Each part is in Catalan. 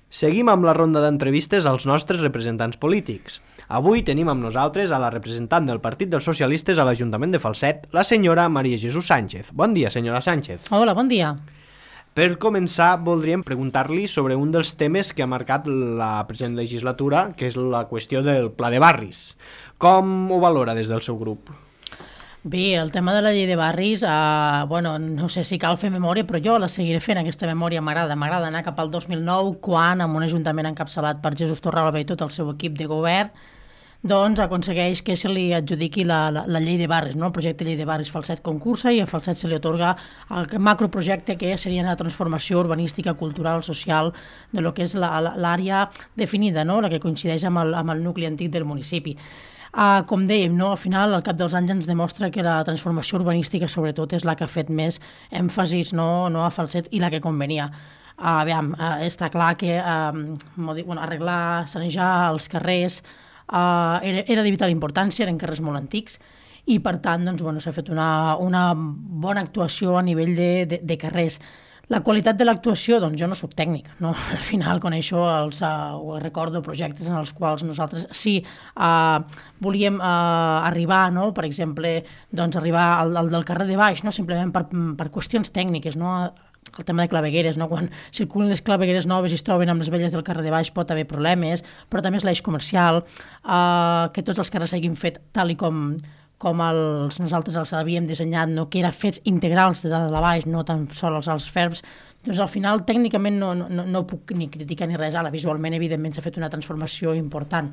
Seguim amb la ronda d'entrevistes als nostres representants polítics. Avui tenim amb nosaltres a la representant del Partit dels Socialistes a l'Ajuntament de Falset, la senyora Maria Jesús Sánchez. Bon dia, senyora Sánchez. Hola, bon dia. Per començar, voldríem preguntar-li sobre un dels temes que ha marcat la present legislatura, que és la qüestió del Pla de Barris. Com ho valora des del seu grup? Bé, el tema de la llei de barris, no sé si cal fer memòria, però jo la seguiré fent, aquesta memòria m'agrada. M'agrada anar cap al 2009, quan, amb un ajuntament encapçalat per Jesús Torralba i tot el seu equip de govern, doncs aconsegueix que se li adjudiqui la llei de barris, no? El projecte de llei de barris Falset concursa i a Falset se li atorga el macroprojecte que seria la transformació urbanística, cultural, social de lo que és l'àrea definida, no? La que coincideix amb el nucli antic del municipi. Com dèiem, no? Al final, al cap dels anys ens demostra que la transformació urbanística, sobretot, és la que ha fet més èmfasis no a Falset i la que convenia. Està clar que arreglar, sanejar els carrers era de vital importància, eren carrers molt antics, i per tant s'ha fet una bona actuació a nivell de carrers. La qualitat de l'actuació, doncs jo no soc tècnic, no? Al final coneixo recordo projectes en els quals nosaltres sí volíem arribar, no? Per exemple, arribar al del carrer de baix, no? Simplement per qüestions tècniques, no? El tema de clavegueres, no? Quan circulen les clavegueres noves i es troben amb les velles del carrer de baix pot haver problemes, però també és l'eix comercial, que tots els carrers s'hagin fet tal i com nosaltres els havíem dissenyat, no? Que eren fets integrals de dalt a baix, no tan sols els ferbs. Doncs al final tècnicament no puc ni criticar ni res, ara visualment evidentment s'ha fet una transformació important.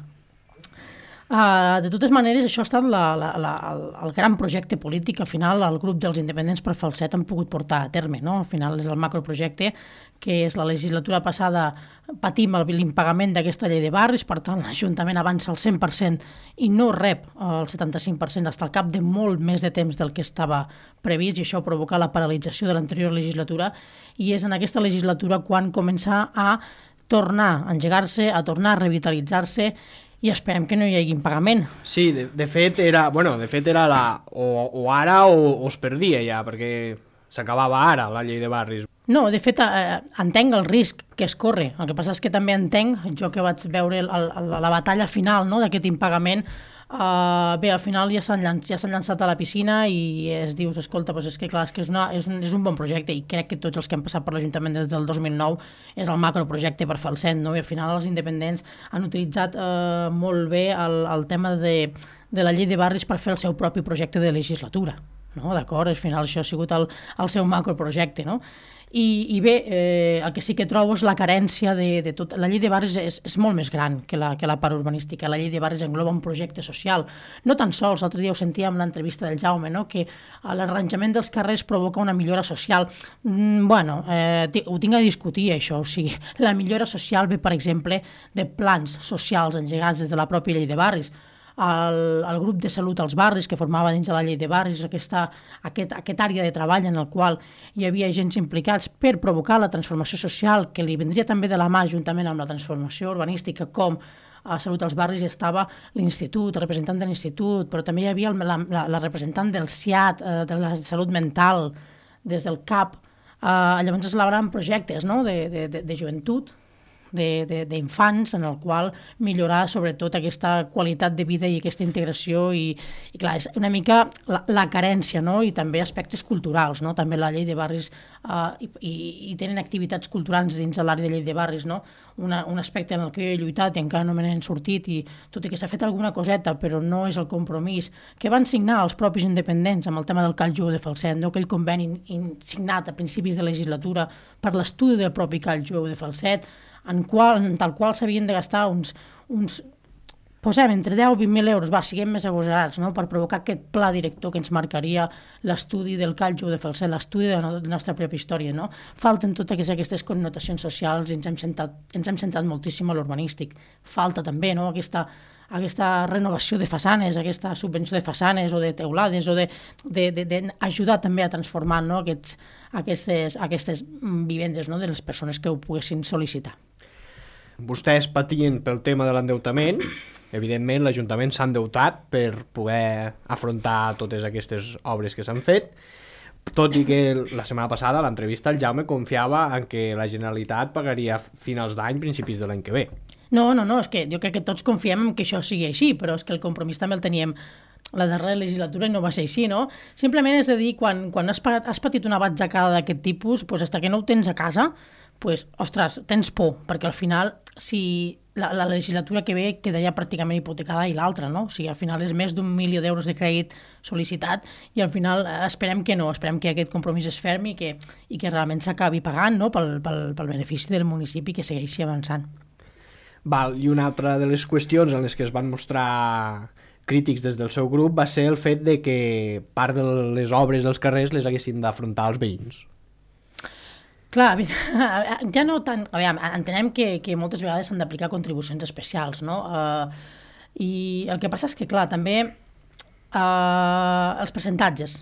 De totes maneres, això ha estat el gran projecte polític que al final el grup dels independents per Falset han pogut portar a terme, no? Al final és el macroprojecte que és la legislatura passada, patim l'impagament d'aquesta llei de barris, per tant l'Ajuntament avança el 100% i no rep el 75% fins al cap de molt més de temps del que estava previst, i això provoca la paralització de l'anterior legislatura, i és en aquesta legislatura quan comença a tornar a engegar-se, a tornar a revitalitzar-se, i esperem que no hi hagi impagament. Sí, de fet era o ara o es perdia ja, perquè s'acabava ara la llei de barris. No, de fet, entenc el risc que es corre. El que passa és que també entenc, jo que vaig veure la batalla final, no, d'aquest impagament, bé, al final ja s'han llançat a la piscina i es dius, escolta, doncs és que clar, és un bon projecte, i crec que tots els que han passat per l'Ajuntament des del 2009 és el macroprojecte per Falset, no? I al final els independents han utilitzat molt bé el tema de la llei de barris per fer el seu propi projecte de legislatura, no? D'acord? Al final això ha sigut el seu macroprojecte, no? I bé, el que sí que trobo és la carència de tot. La llei de barris és molt més gran que la part urbanística. La llei de barris engloba un projecte social. No tan sols, l'altre dia ho sentia en l'entrevista del Jaume, no? Que l'arranjament dels carrers provoca una millora social. Ho tinc a discutir, això. O sigui, la millora social ve, per exemple, de plans socials engegats des de la pròpia llei de barris. El grup de salut als barris, que formava dins de la llei de barris aquest àrea de treball en el qual hi havia agents implicats per provocar la transformació social, que li vindria també de la mà juntament amb la transformació urbanística, com a Salut als barris hi estava l'institut, el representant de l'institut, però també hi havia la representant del SIAT, de la salut mental, des del CAP. Llavors es elaboraven projectes, no? de joventut, d'infants, en el qual millorar sobretot aquesta qualitat de vida i aquesta integració, i clar, és una mica la carència, no? I també aspectes culturals, no? També la llei de barris i tenen activitats culturals dins de l'àrea de llei de barris, no? Un aspecte en el que jo he lluitat i encara no me n'he sortit, i tot i que s'ha fet alguna coseta però no és el compromís que van signar els propis independents amb el tema del Call Jueu de Falset, no? Aquell conveni signat a principis de legislatura per l'estudi del propi Call Jueu de Falset, en tal qual s'havien de gastar posem entre 10 i 20.000 euros, siguem més agosarats, no? Per provocar aquest pla director que ens marcaria l'estudi del Call Jueu de Falset, l'estudi de la nostra pròpia història, no? Falten totes aquestes connotacions socials i ens hem centrat moltíssim a l'urbanístic. Falta també, no? Aquesta renovació de façanes, aquesta subvenció de façanes o de teulades, o d'ajudar també a transformar, no? aquestes vivendes, no? De les persones que ho poguessin sol·licitar. Vostès patien pel tema de l'endeutament. Evidentment, l'Ajuntament s'ha endeutat per poder afrontar totes aquestes obres que s'han fet, tot i que la setmana passada, a l'entrevista, el Jaume confiava en que la Generalitat pagaria finals d'any, principis de l'any que ve. No, és que jo crec que tots confiem en que això sigui així, però és que el compromís també el teníem la darrera legislatura i no va ser així, no? Simplement és a dir, quan has patit una batzacada d'aquest tipus, doncs fins que no ho tens a casa, doncs, ostres, tens por, perquè al final, si la legislatura que ve quedaria pràcticament hipotecada i l'altra, no? O sigui, al final és més d'1 milió d'euros de crèdit sol·licitat i al final esperem que no, esperem que aquest compromís es fermi i que realment s'acabi pagant, no? pel benefici del municipi que segueixi avançant. Val, i una altra de les qüestions en les que es van mostrar crítics des del seu grup va ser el fet de que part de les obres dels carrers les haguessin d'afrontar els veïns. Clar, ja no tant... Aviam, entenem que moltes vegades s'han d'aplicar contribucions especials, no? I el que passa és que, clar, també els percentatges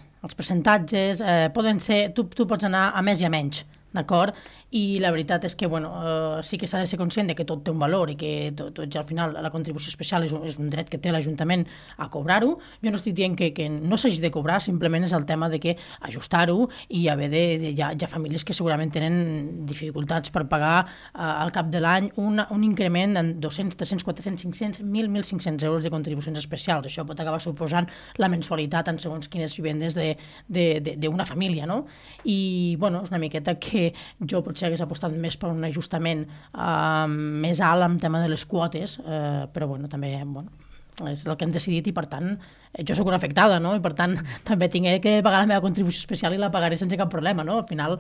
poden ser... Tu pots anar a més i a menys, d'acord? I la veritat és que, bueno, sí que s'ha de ser conscient de que tot té un valor i que tots, al final, la contribució especial és un dret que té l'Ajuntament a cobrar-ho. Jo no estic dient que no s'hagi de cobrar, simplement és el tema de que ajustar-ho i haver hi ha famílies que segurament tenen dificultats per pagar al cap de l'any un increment en 200, 300, 400, 500, 1.000, 1.500 euros de contribucions especials. Això pot acabar suposant la mensualitat en segons quines vivendes d'una família, no? I, bueno, és una miqueta que jo potser hagués apostat més per un ajustament més alt en tema de les quotes, però bueno, també és el que hem decidit i per tant jo sóc una afectada, no? I per tant també tinc que pagar la meva contribució especial i la pagaré sense cap problema, no? Al final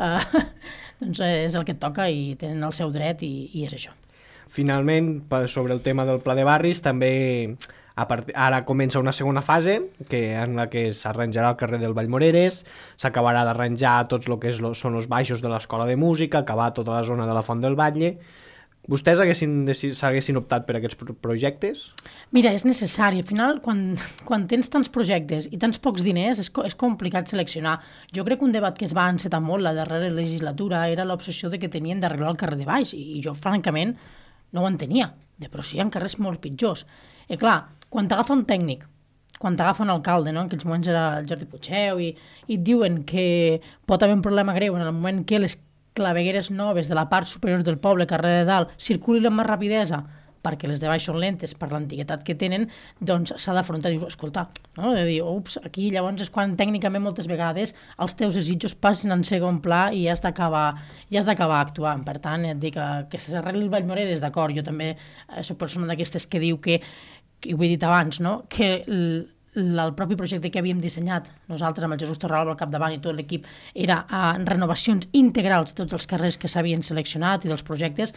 doncs és el que et toca i tenen el seu dret i és això. Finalment, sobre el tema del Pla de Barris, també ara comença una segona fase en la que s'arranjarà el carrer del Vallmoreres, s'acabarà d'arranjar tot el que són els baixos de l'escola de música, acabar tota la zona de la Font del Batlle. Vostès s'haguessin optat per aquests projectes? Mira, és necessari. Al final, quan tens tants projectes i tants pocs diners, és complicat seleccionar. Jo crec que un debat que es va encetar molt la darrera legislatura era l'obsessió de que tenien d'arreglar el carrer de baix i jo, francament, no ho entenia. Però sí, hi ha carrers molt pitjors. I clar, quan t'agafa un tècnic, quan t'agafa un alcalde, no? En aquells moments era el Jordi Puigdeu, i et diuen que pot haver un problema greu en el moment que les clavegueres noves de la part superior del poble, carrer de dalt, circulin amb més rapidesa, perquè les de baix són lentes per l'antiguitat que tenen, doncs s'ha d'afrontar, dius, escolta, no? De dir, ups, aquí llavors és quan tècnicament moltes vegades els teus desitjos passen en segon pla i has d'acabar actuant. Per tant, et dic que s'arregli el Vallmoreres, d'acord, jo també soc persona d'aquestes que diu que, i ho he dit abans, no? Que el propi projecte que havíem dissenyat nosaltres amb el Jesús Torralba al capdavant i tot l'equip era renovacions integrals de tots els carrers que s'havien seleccionat i dels projectes.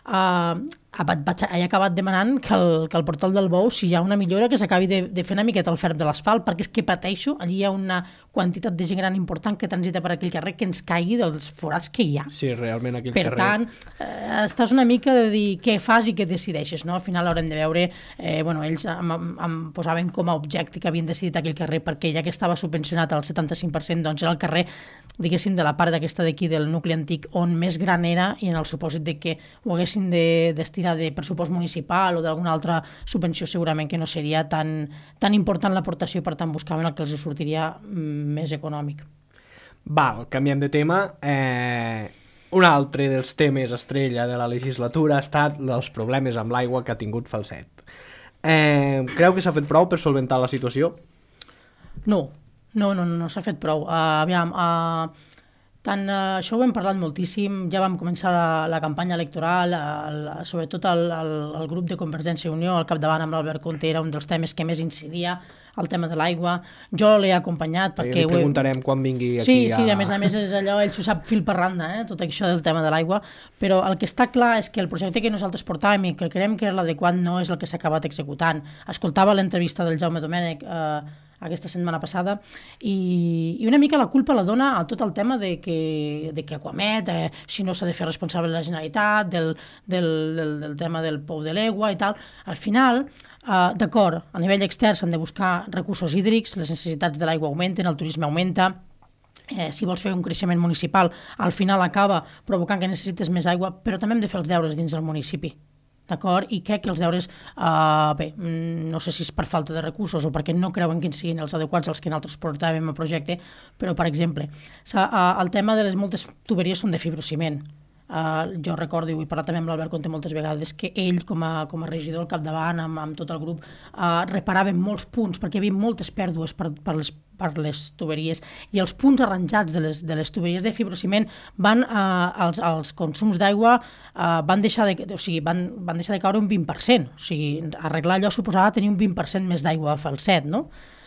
He acabat demanant que el portal del Bou, si hi ha una millora, que s'acabi de fer una miqueta el ferm de l'asfalt, perquè és que pateixo, allí hi ha una quantitat de gent gran important que transita per aquell carrer que ens caigui dels forats que hi ha. Sí, realment aquell carrer. Per tant, estàs una mica de dir què fas i què decideixes, no? Al final haurem de veure, ells em posaven com a objecte que havien decidit aquell carrer perquè ja que estava subvencionat al 75%, doncs era el carrer, diguéssim, de la part d'aquesta d'aquí del nucli antic on més gran era i en el supòsit de que ho haguessin de destinar de pressupost municipal o d'alguna altra subvenció segurament que no seria tan important l'aportació, per tant buscaven el que els sortiria més econòmic. Val, canviem de tema. Un altre dels temes estrella de la legislatura ha estat els problemes amb l'aigua que ha tingut Falset. Creu que s'ha fet prou per solventar la situació? No, s'ha fet prou. Això ho hem parlat moltíssim, ja vam començar la campanya electoral, sobretot el grup de Convergència i Unió, al capdavant amb l'Albert Conte, era un dels temes que més incidia, el tema de l'aigua. Jo l'he acompanyat perquè... Li preguntarem quan vingui aquí. Sí, a més és allò, ell s'ho sap fil per randa, tot això del tema de l'aigua, però el que està clar és que el projecte que nosaltres portàvem i que creiem que era l'adequat no és el que s'ha acabat executant. Escoltava l'entrevista del Jaume Domènech aquesta setmana passada i una mica la culpa la dona a tot el tema de que Aquamet, si no s'ha de fer responsable de la Generalitat, del tema del pou de l'Egua i tal. Al final, d'acord, a nivell extern s'han de buscar recursos hídrics, les necessitats de l'aigua augmenten, el turisme augmenta, si vols fer un creixement municipal, al final acaba provocant que necessites més aigua, però també hem de fer els deures dins del municipi. d'acord? I crec que els deures, no sé si és per falta de recursos o perquè no creuen que siguin els adequats als que nosaltres portàvem a projecte, però, per exemple, el tema de les moltes tuberies són de fibrociment. Jo recordo, i ho he parlat també amb l'Albert Conte moltes vegades, que ell, com a regidor al capdavant, amb tot el grup, reparava molts punts, perquè hi havia moltes pèrdues per les tuberies, i els punts arranjats de les tuberies de fibrociment els consums d'aigua van deixar de caure un 20%. O sigui, arreglar allò suposava tenir un 20% més d'aigua a falset, no?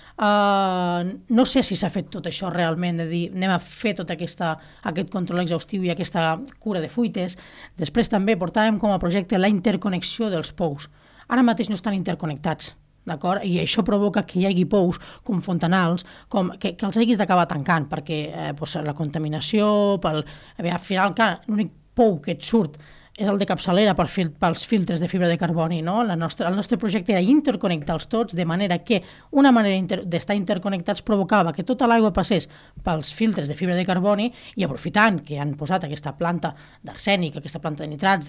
No sé si s'ha fet tot això realment, de dir anem a fer tot aquest control exhaustiu i aquesta cura de fuites. Després també portàvem com a projecte la interconnexió dels pous. Ara mateix no estan interconnectats, d'acord? I això provoca que hi hagi pous com fontanals, que els haguis d'acabar tancant, perquè la contaminació, al final l'únic pou que et surt és el de capçalera pels filtres de fibra de carboni, no? El nostre projecte era interconnectar-los tots, de manera que una manera d'estar interconnectats provocava que tota l'aigua passés pels filtres de fibra de carboni i aprofitant que han posat aquesta planta d'arsènic, aquesta planta de nitrats,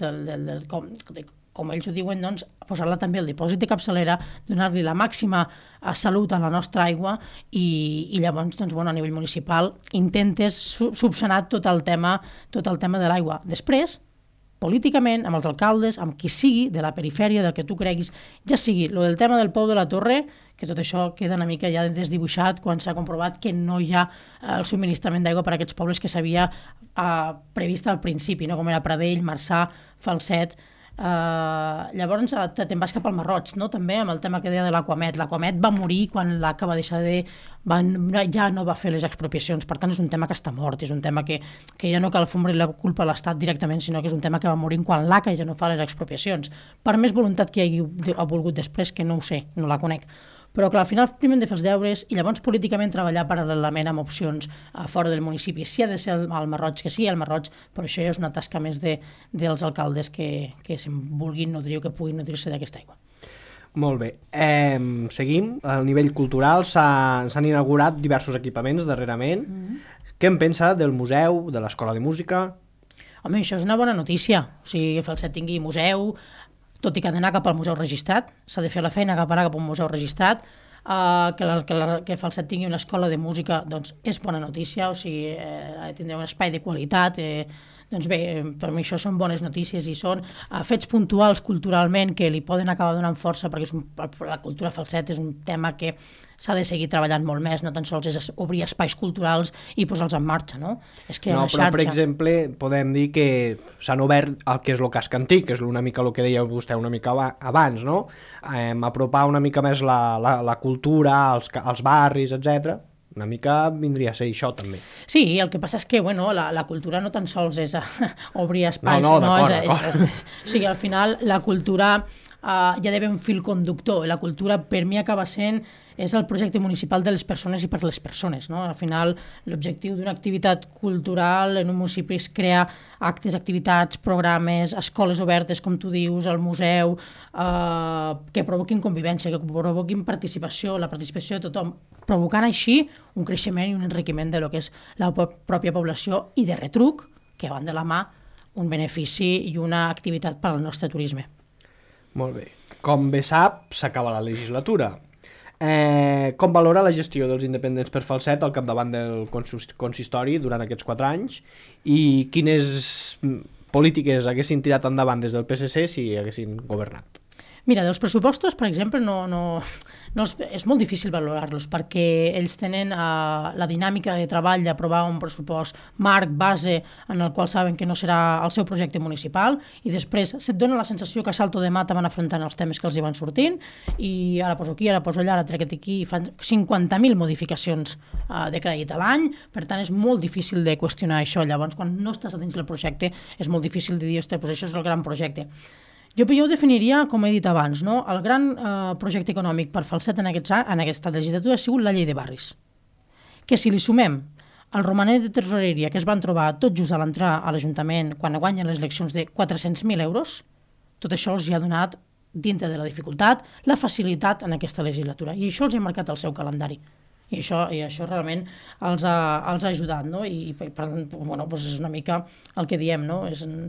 com ells ho diuen, doncs, posar-la també al dipòsit de capçalera, donar-li la màxima salut a la nostra aigua i llavors, doncs, a nivell municipal, intentes subsanar tot el tema de l'aigua. Després, políticament, amb els alcaldes, amb qui sigui, de la perifèria, del que tu creguis, ja sigui el tema del Pou de la Torre, que tot això queda una mica ja desdibuixat quan s'ha comprovat que no hi ha el subministrament d'aigua per a aquests pobles que s'havia previst al principi, no? Com era Pradell, Marçà, Falset. Llavors te'n vas cap al Marroig, no? També amb el tema que deia de l'Aquamet. L'Aquamet va morir quan l'ACA va deixar ja no va fer les expropiacions, per tant és un tema que està mort, és un tema que ja no cal fumar la culpa a l'Estat directament, sinó que és un tema que va morir quan l'ACA ja no fa les expropiacions, per més voluntat que hi hagi volgut després, que no ho sé, no la conec. Però clar, al final primer hem de fer els deures i llavors políticament treballar paral·lelament amb opcions fora del municipi. Si ha de ser al Marroig, que sigui al Marroig, però això ja és una tasca més dels alcaldes que se'n vulguin nodrir o que puguin nodrir-se d'aquesta aigua. Molt bé. Seguim. A nivell cultural s'han inaugurat diversos equipaments darrerament. Què en pensa del museu, de l'escola de música? Home, això és una bona notícia. O sigui, que Falset tingui museu, tot i que ha d'anar cap al museu registrat, s'ha de fer la feina cap a un museu registrat, que Falset tingui una escola de música, doncs és bona notícia, o sigui, tindrà un espai de qualitat, doncs bé, per mi això són bones notícies i són fets puntuals culturalment que li poden acabar donant força, perquè la cultura Falset és un tema que s'ha de seguir treballant molt més, no tan sols és obrir espais culturals i posar-los en marxa, no? És crear una xarxa. Però, per exemple, podem dir que s'han obert el que és el casc antic, que és una mica el que deia vostè una mica abans, no? Apropar una mica més la cultura, els barris, etc. Una mica vindria a ser això, també. Sí, el que passa és que la cultura no tan sols és obrir espais. D'acord. O sigui, al final, la cultura hi ha d'haver un fil conductor. La cultura, per mi, acaba sent és el projecte municipal de les persones i per les persones, no? Al final, l'objectiu d'una activitat cultural en un municipi és crear actes, activitats, programes, escoles obertes, com tu dius, el museu, que provoquin convivència, que provoquin participació, la participació de tothom, provocant així un creixement i un enriquiment de lo que és la pròpia població i de retruc, que van de la mà, un benefici i una activitat per al nostre turisme. Molt bé. Com bé sap, s'acaba la legislatura. Com valora la gestió dels independents per Falset al capdavant del consistori durant aquests 4 anys i quines polítiques haguessin tirat endavant des del PSC si haguessin governat? Mira, dels pressupostos, per exemple, és molt difícil valorar-los perquè ells tenen la dinàmica de treball d'aprovar un pressupost marc, base, en el qual saben que no serà el seu projecte municipal i després se't dona la sensació que a salto de mata van afrontant els temes que els hi van sortint i ara poso aquí, ara poso allà, ara trec aquí, fan 50.000 modificacions de crèdit a l'any, per tant és molt difícil de qüestionar això. Llavors, quan no estàs a dins del projecte, és molt difícil de dir, ostres, doncs això és el gran projecte. Jo ho definiria, com he dit abans, no? El gran projecte econòmic per Falset en aquesta legislatura ha sigut la llei de barris, que si li sumem el romanet de tresoreria que es van trobar tot just a l'entrar a l'Ajuntament quan guanyen les eleccions de 400.000 euros, tot això els hi ha donat, dintre de la dificultat, la facilitat en aquesta legislatura. I això els ha marcat el seu calendari. I això realment els ha ajudat, no? I per tant, és una mica el que diem, no?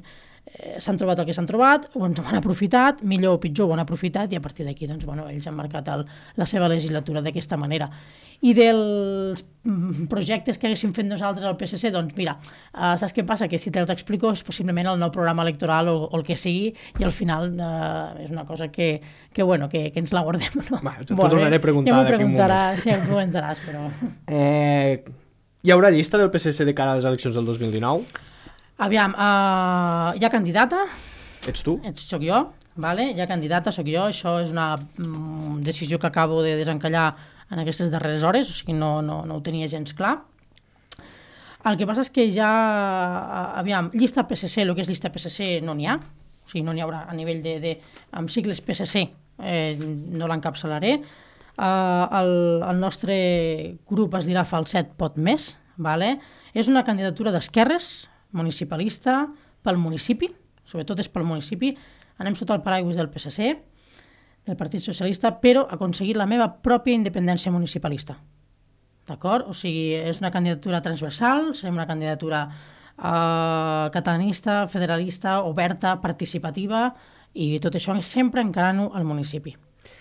s'han trobat el que s'han trobat, o ens ho han aprofitat, millor o pitjor ho han aprofitat, i a partir d'aquí doncs, ells han marcat la seva legislatura d'aquesta manera. I dels projectes que haguéssim fet nosaltres al PSC, doncs mira, saps què passa? Que si te'ls explico és possiblement el nou programa electoral o el que sigui, i al final és una cosa que ens la guardem. No? T'ho tornaré a preguntar. Ja m'ho preguntaràs, ja m'ho preguntaràs, però... Hi haurà llista del PSC de cara a les eleccions del 2019? Aviam, hi ha candidata. Ets tu? Soc jo, vale? Hi ha candidata, soc jo. Això és una decisió que acabo de desencallar en aquestes darreres hores, o sigui, no ho tenia gens clar. El que passa és que ja, aviam, llista PSC, el que és llista PSC no n'hi ha, o sigui, no n'hi haurà a nivell amb sigles PSC, no l'encapçalaré. El nostre grup es dirà Falset Pot Més, vale? És una candidatura d'esquerres, municipalista, pel municipi, sobretot és pel municipi, anem sota el paraigües del PSC, del Partit Socialista, però aconseguir la meva pròpia independència municipalista. D'acord? O sigui, és una candidatura transversal, serem una candidatura catalanista, federalista, oberta, participativa, i tot això sempre encarant-ho al municipi.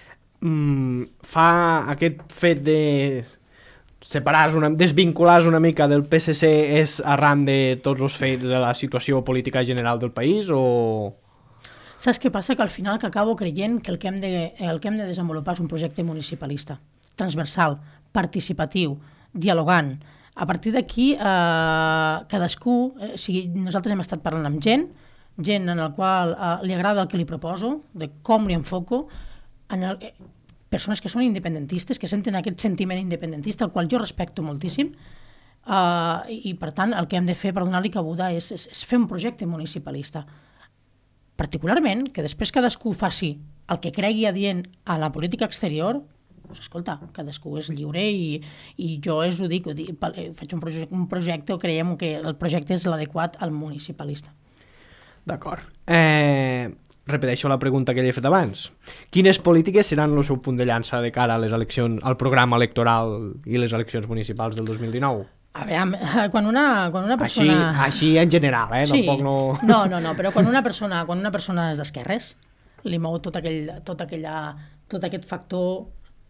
Fa aquest fet de desvincular una mica del PSC és arran de tots els fets de la situació política general del país o... Saps què passa? Que al final que acabo creient que el que hem de desenvolupar és un projecte municipalista, transversal, participatiu, dialogant. A partir d'aquí, cadascú, nosaltres hem estat parlant amb gent en la qual li agrada el que li proposo, de com li enfoco, persones que són independentistes, que senten aquest sentiment independentista, el qual jo respecto moltíssim, i per tant el que hem de fer per donar-li cabuda és fer un projecte municipalista. Particularment, que després cadascú faci el que cregui adient a la política exterior, doncs escolta, cadascú és lliure i jo ho dic, faig un projecte o creiem que el projecte és l'adequat al municipalista. D'acord. Repeteixo la pregunta que li he fet abans. Quines polítiques seran el seu punt de llança de cara a les eleccions, al programa electoral i les eleccions municipals del 2019? A veure, quan una persona... Així en general, Sí. Tampoc no... No, però quan una persona és d'esquerres, li mou tot aquest factor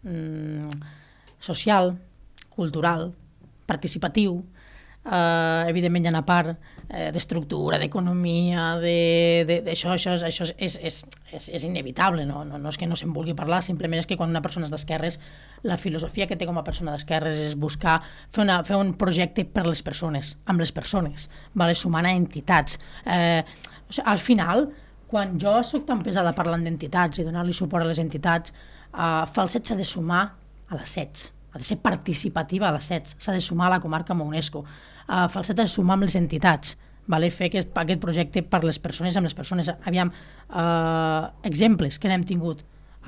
social, cultural, participatiu, evidentment hi ha una part d'estructura, d'economia, això és inevitable, no és que no se'n vulgui parlar, simplement és que quan una persona és d'esquerres, la filosofia que té com a persona d'esquerres és buscar fer un projecte per les persones, amb les persones, sumant a entitats. Al final, quan jo soc tan pesada parlant d'entitats i donar-li suport a les entitats, Falset s'ha de sumar a les SETs, ha de ser participativa a les SETs, s'ha de sumar a la comarca amb UNESCO. Falset ha de sumar amb les entitats, fer aquest projecte per les persones, amb les persones. Aviam, exemples que n'hem tingut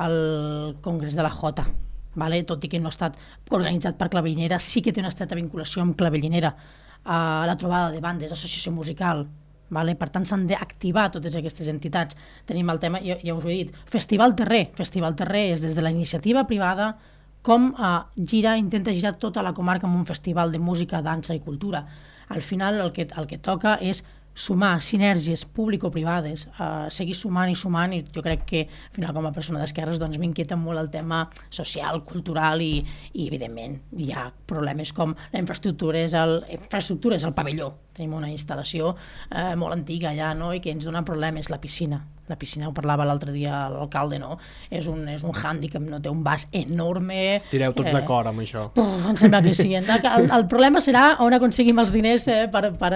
al Congrés de la Jota, tot i que no ha estat organitzat per Clavellinera, sí que té una estreta vinculació amb Clavellinera, la trobada de bandes, l'associació musical, per tant s'han d'activar totes aquestes entitats. Tenim el tema, ja us ho he dit, Festival Terrer és des de la iniciativa privada com intenta girar tota la comarca amb un festival de música, dansa i cultura. Al final el que toca és sumar sinergies público-privades, seguir sumant, i jo crec que al final com a persona d'esquerres m'inquieta molt el tema social, cultural i evidentment hi ha problemes com la infraestructura és el pavelló. Tenim una instal·lació molt antiga allà i que ens dona problemes, la piscina, ho parlava l'altre dia l'alcalde, és un hàndicap, té un vas enorme. Estireu tots d'acord amb això. Em sembla que sí. El problema serà on aconseguim els diners per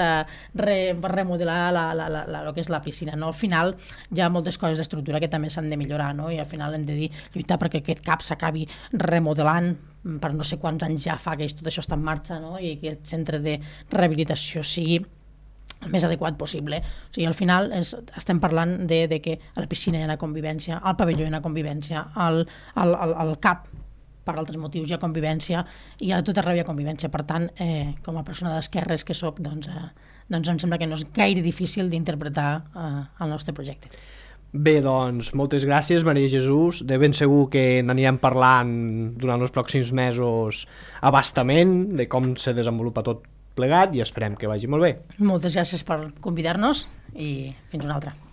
remodelar el que és la piscina. Al final hi ha moltes coses d'estructura que també s'han de millorar i al final hem de lluitar perquè aquest CAP s'acabi remodelant per no sé quants anys ja fa que tot això està en marxa i que aquest centre de rehabilitació sigui el més adequat possible. O sigui, al final estem parlant de que a la piscina hi ha una convivència, al pavelló hi ha una convivència, al CAP per altres motius hi ha convivència i a tot arreu hi ha convivència. Per tant, com a persona d'esquerres que soc, doncs em sembla que no és gaire difícil d'interpretar el nostre projecte. Bé, doncs, moltes gràcies, Maria Jesús. De ben segur que n'anirem parlant durant els pròxims mesos a bastament de com se desenvolupa tot plegat i esperem que vagi molt bé. Moltes gràcies per convidar-nos i fins una altra.